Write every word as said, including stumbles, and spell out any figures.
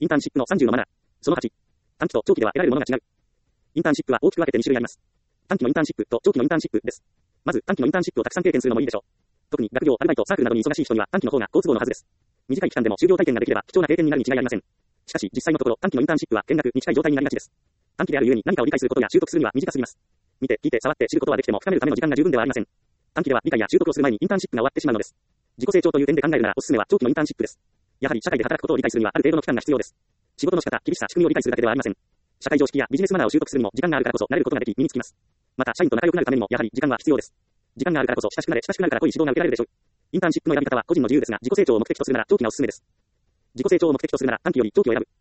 インターンシップのさんじゅうのマナー。そのはち。短期と長期では得られるものが違う。インターンシップは大きく分けてに種類あります。短期のインターンシップと長期のインターンシップです。まず短期のインターンシップをたくさん経験するのもいいでしょう。特に学業、アルバイト、サークルなどに忙しい人には短期の方が好都合のはずです。短い期間でも就業体験ができれば貴重な経験になるに違いありません。しかし実際のところ短期のインターンシップは見学に近い状態になりがちです。短期であるゆえに何かを理解することや習得するには短すぎます。見て、聞いて、触って知ることはできても深めるための時間が十分ではありません。短期では理解や習得をする前にインターンシップが終わってしまうのです。自己成長という点で考えるならおすすめは長期のインターンシップです。やはり社会で働くことを理解するにはある程度の期間が必要です。仕事の仕方、厳しさ、仕組みを理解するだけではありません。社会常識やビジネスマナーを習得するにも時間があるからこそ慣れることができ身につきます。また社員と仲良くなるためにもやはり時間は必要です。時間があるからこそ親しくなれ、親しくなるから濃い指導が受けられるでしょう。インターンシップの選び方は個人の自由ですが自己成長を目的とするなら長期がおすすめです。自己成長を目的とするなら短期より長期を選ぶ。